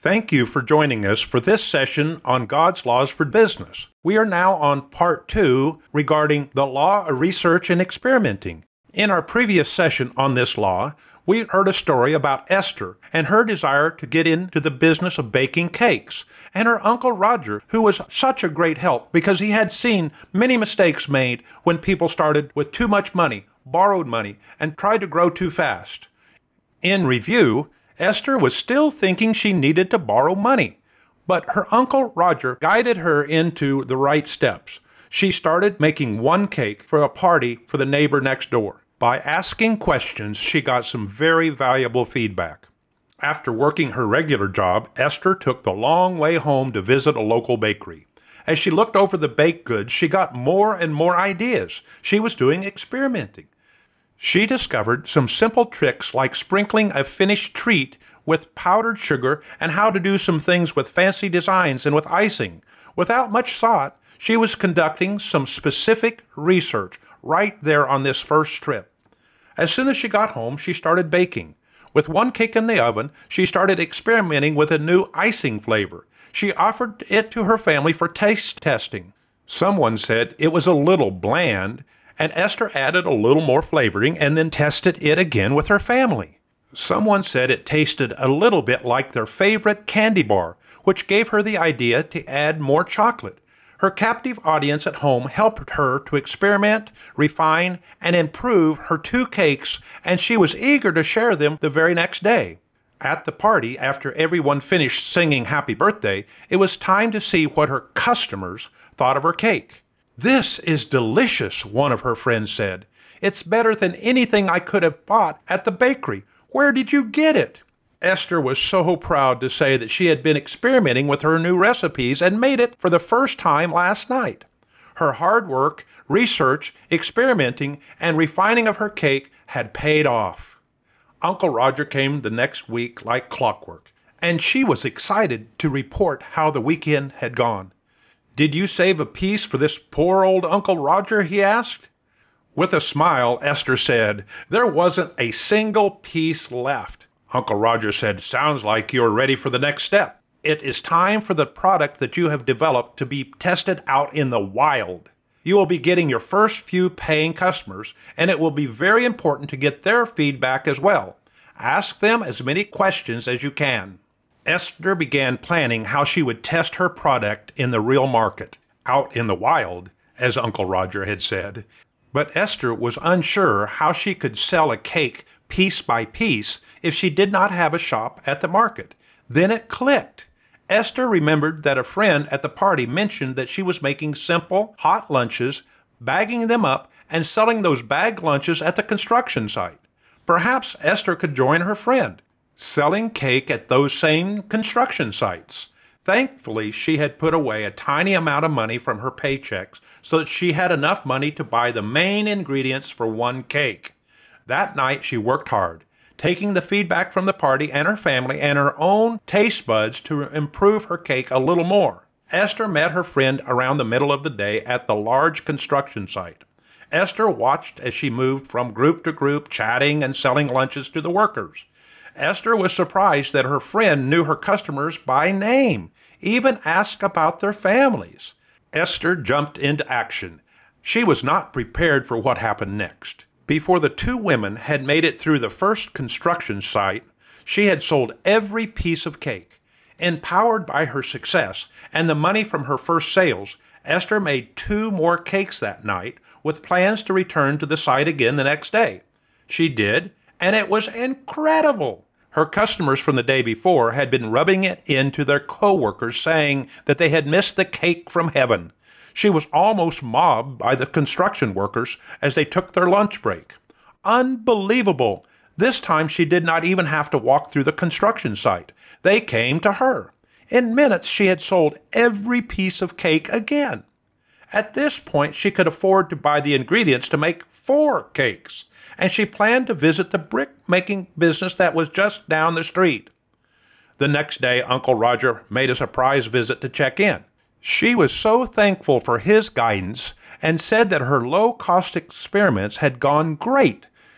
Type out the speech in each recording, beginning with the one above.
Thank you for joining us for this session on God's laws for business. We are now on part 2 regarding the law of research and experimenting. In our previous session on this law, we heard a story about Esther and her desire to get into the business of baking cakes, and her Uncle Roger, who was such a great help because he had seen many mistakes made when people started with too much money, borrowed money, and tried to grow too fast. In review, Esther was still thinking she needed to borrow money, but her Uncle Roger guided her into the right steps. She started making one cake for a party for the neighbor next door. By asking questions, she got some very valuable feedback. After working her regular job, Esther took the long way home to visit a local bakery. As she looked over the baked goods, she got more and more ideas. She was doing experimenting. She discovered some simple tricks like sprinkling a finished treat with powdered sugar and how to do some things with fancy designs and with icing. Without much thought, she was conducting some specific research right there on this first trip. As soon as she got home, she started baking. With one cake in the oven, she started experimenting with a new icing flavor. She offered it to her family for taste testing. Someone said it was a little bland, and Esther added a little more flavoring and then tested it again with her family. Someone said it tasted a little bit like their favorite candy bar, which gave her the idea to add more chocolate. Her captive audience at home helped her to experiment, refine, and improve her 2 cakes, and she was eager to share them the very next day. At the party, after everyone finished singing happy birthday, it was time to see what her customers thought of her cake. "This is delicious," one of her friends said. "It's better than anything I could have bought at the bakery. Where did you get it?" Esther was so proud to say that she had been experimenting with her new recipes and made it for the first time last night. Her hard work, research, experimenting, and refining of her cake had paid off. Uncle Roger came the next week like clockwork, and she was excited to report how the weekend had gone. "Did you save a piece for this poor old Uncle Roger?" he asked. With a smile, Esther said, "There wasn't a single piece left." Uncle Roger said, "Sounds like you're ready for the next step. It is time for the product that you have developed to be tested out in the wild. You will be getting your first few paying customers, and it will be very important to get their feedback as well. Ask them as many questions as you can." Esther began planning how she would test her product in the real market, out in the wild, as Uncle Roger had said. But Esther was unsure how she could sell a cake piece by piece if she did not have a shop at the market. Then it clicked. Esther remembered that a friend at the party mentioned that she was making simple, hot lunches, bagging them up, and selling those bagged lunches at the construction site. Perhaps Esther could join her friend, selling cake at those same construction sites. Thankfully, she had put away a tiny amount of money from her paychecks so that she had enough money to buy the main ingredients for one cake. That night, she worked hard, taking the feedback from the party and her family and her own taste buds to improve her cake a little more. Esther met her friend around the middle of the day at the large construction site. Esther watched as she moved from group to group, chatting and selling lunches to the workers. Esther was surprised that her friend knew her customers by name, even asked about their families. Esther jumped into action. She was not prepared for what happened next. Before the 2 women had made it through the first construction site, she had sold every piece of cake. Empowered by her success and the money from her first sales, Esther made 2 more cakes that night, with plans to return to the site again the next day. She did, and it was incredible. Her customers from the day before had been rubbing it into their co-workers, saying that they had missed the cake from heaven. She was almost mobbed by the construction workers as they took their lunch break. Unbelievable! This time she did not even have to walk through the construction site. They came to her. In minutes she had sold every piece of cake again. At this point she could afford to buy the ingredients to make 4 cakes, and she planned to visit the brick-making business that was just down the street. The next day, Uncle Roger made a surprise visit to check in. She was so thankful for his guidance and said that her low-cost experiments had gone great.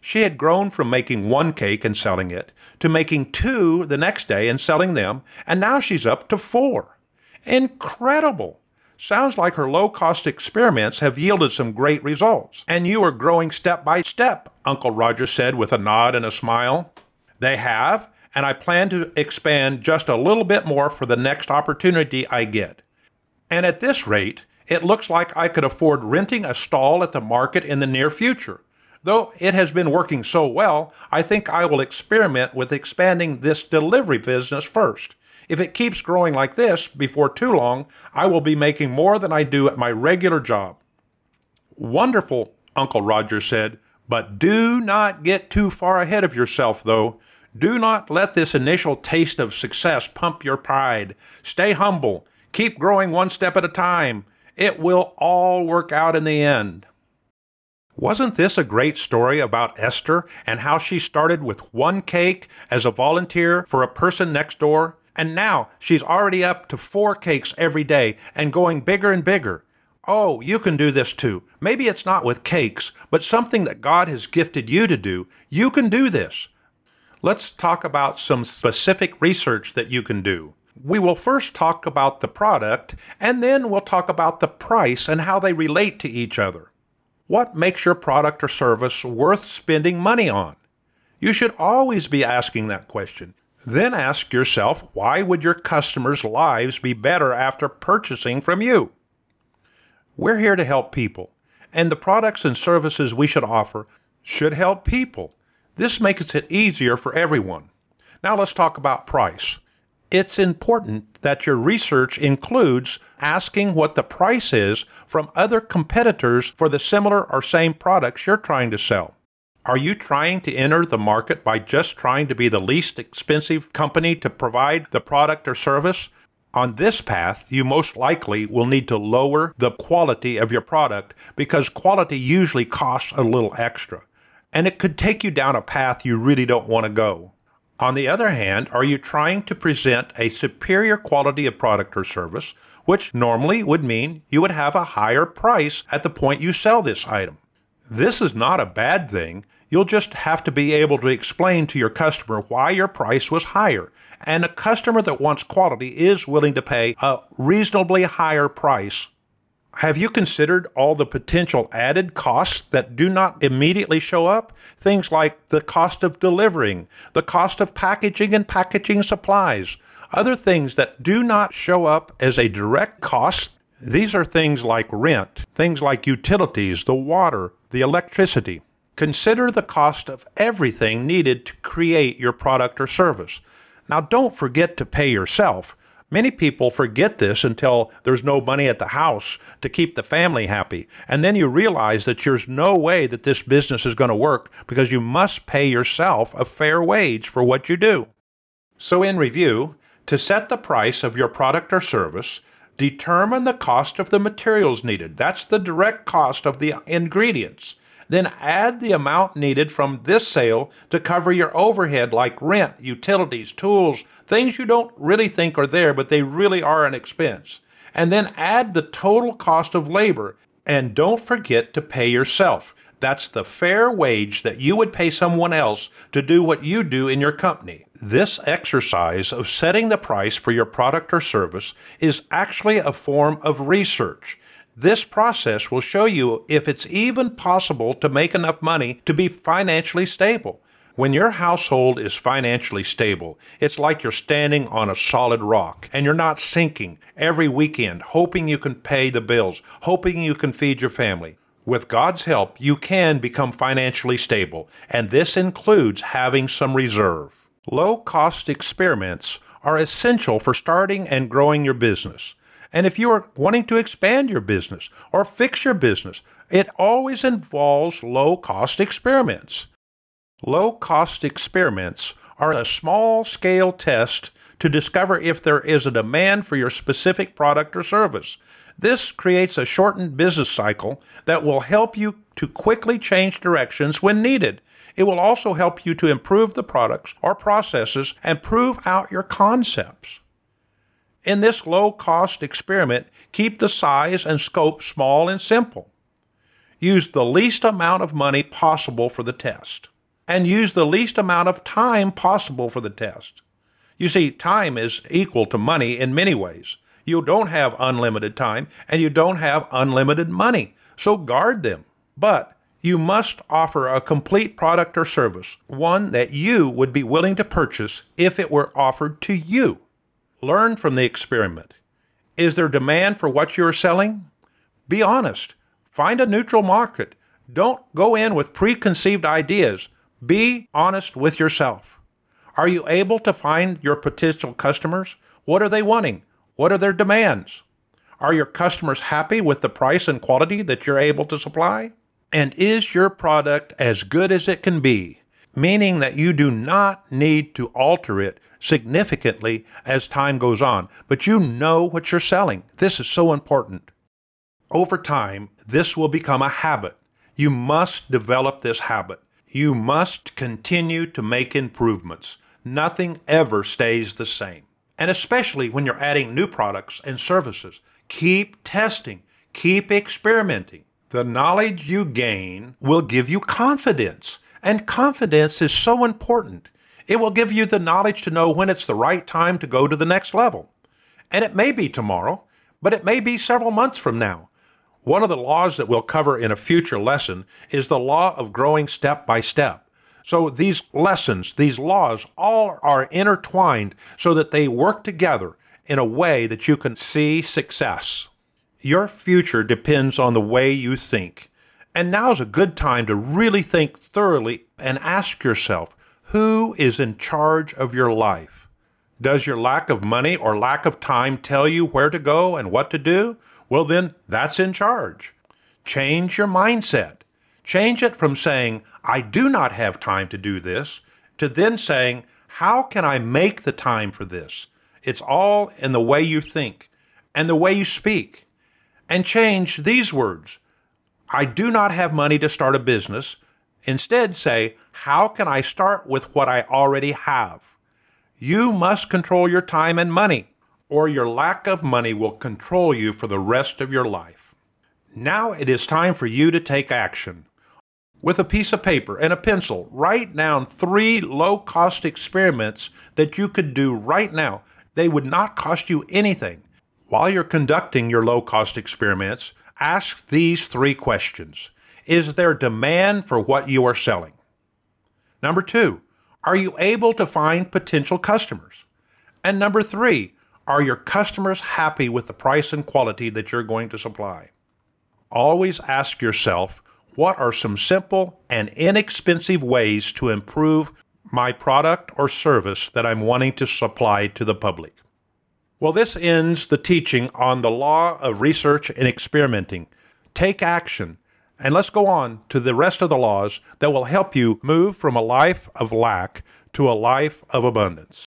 She had grown from making one cake and selling it to making 2 the next day and selling them, and now she's up to 4. Incredible! Sounds like her low-cost experiments have yielded some great results. And you are growing step by step, Uncle Roger said with a nod and a smile. They have, and I plan to expand just a little bit more for the next opportunity I get. And at this rate, it looks like I could afford renting a stall at the market in the near future. Though it has been working so well, I think I will experiment with expanding this delivery business first. If it keeps growing like this, before too long, I will be making more than I do at my regular job. Wonderful, Uncle Roger said, but do not get too far ahead of yourself, though. Do not let this initial taste of success pump your pride. Stay humble. Keep growing one step at a time. It will all work out in the end. Wasn't this a great story about Esther and how she started with one cake as a volunteer for a person next door? And now she's already up to 4 cakes every day and going bigger and bigger. Oh, you can do this too. Maybe it's not with cakes, but something that God has gifted you to do. You can do this. Let's talk about some specific research that you can do. We will first talk about the product, and then we'll talk about the price and how they relate to each other. What makes your product or service worth spending money on? You should always be asking that question. Then ask yourself, why would your customers' lives be better after purchasing from you? We're here to help people, and the products and services we should offer should help people. This makes it easier for everyone. Now let's talk about price. It's important that your research includes asking what the price is from other competitors for the similar or same products you're trying to sell. Are you trying to enter the market by just trying to be the least expensive company to provide the product or service? On this path, you most likely will need to lower the quality of your product because quality usually costs a little extra, and it could take you down a path you really don't want to go. On the other hand, are you trying to present a superior quality of product or service, which normally would mean you would have a higher price at the point you sell this item? This is not a bad thing. You'll just have to be able to explain to your customer why your price was higher. And a customer that wants quality is willing to pay a reasonably higher price. Have you considered all the potential added costs that do not immediately show up? Things like the cost of delivering, the cost of packaging and packaging supplies, other things that do not show up as a direct cost. These are things like rent, things like utilities, the water, the electricity. Consider the cost of everything needed to create your product or service. Now, don't forget to pay yourself. Many people forget this until there's no money at the house to keep the family happy. And then you realize that there's no way that this business is going to work because you must pay yourself a fair wage for what you do. So in review, to set the price of your product or service, determine the cost of the materials needed. That's the direct cost of the ingredients. Then add the amount needed from this sale to cover your overhead like rent, utilities, tools, things you don't really think are there, but they really are an expense. And then add the total cost of labor. And don't forget to pay yourself. That's the fair wage that you would pay someone else to do what you do in your company. This exercise of setting the price for your product or service is actually a form of research. This process will show you if it's even possible to make enough money to be financially stable. When your household is financially stable, it's like you're standing on a solid rock and you're not sinking every weekend, hoping you can pay the bills, hoping you can feed your family. With God's help, you can become financially stable, and this includes having some reserve. Low-cost experiments are essential for starting and growing your business. And if you are wanting to expand your business or fix your business, it always involves low-cost experiments. Low-cost experiments are a small-scale test to discover if there is a demand for your specific product or service. This creates a shortened business cycle that will help you to quickly change directions when needed. It will also help you to improve the products or processes and prove out your concepts. In this low-cost experiment, keep the size and scope small and simple. use the least amount of money possible for the test, and use the least amount of time possible for the test. You see, time is equal to money in many ways. You don't have unlimited time, and you don't have unlimited money, so guard them. But you must offer a complete product or service, one that you would be willing to purchase if it were offered to you. Learn from the experiment. Is there demand for what you are selling? Be honest. Find a neutral market. Don't go in with preconceived ideas. Be honest with yourself. Are you able to find your potential customers? What are they wanting? What are their demands? Are your customers happy with the price and quality that you're able to supply? And is your product as good as it can be, meaning that you do not need to alter it significantly as time goes on, but you know what you're selling? This is so important. Over time, this will become a habit. You must develop this habit. You must continue to make improvements. Nothing ever stays the same. And especially when you're adding new products and services, keep testing, keep experimenting. The knowledge you gain will give you confidence, and confidence is so important. It will give you the knowledge to know when it's the right time to go to the next level. And it may be tomorrow, but it may be several months from now. One of the laws that we'll cover in a future lesson is the law of growing step by step. So these lessons, these laws, all are intertwined so that they work together in a way that you can see success. Your future depends on the way you think. And now's a good time to really think thoroughly and ask yourself, who is in charge of your life? Does your lack of money or lack of time tell you where to go and what to do? Well, then that's in charge. Change your mindset. Change it from saying, I do not have time to do this, to then saying, how can I make the time for this? It's all in the way you think and the way you speak. And change these words. I do not have money to start a business. Instead say, how can I start with what I already have? You must control your time and money, or your lack of money will control you for the rest of your life. Now it is time for you to take action. With a piece of paper and a pencil, write down 3 low-cost experiments that you could do right now. They would not cost you anything. While you're conducting your low-cost experiments, ask these 3 questions. Is there demand for what you are selling? Number 2, are you able to find potential customers? And number 3, are your customers happy with the price and quality that you're going to supply? Always ask yourself, what are some simple and inexpensive ways to improve my product or service that I'm wanting to supply to the public? Well, this ends the teaching on the law of research and experimenting. Take action, and let's go on to the rest of the laws that will help you move from a life of lack to a life of abundance.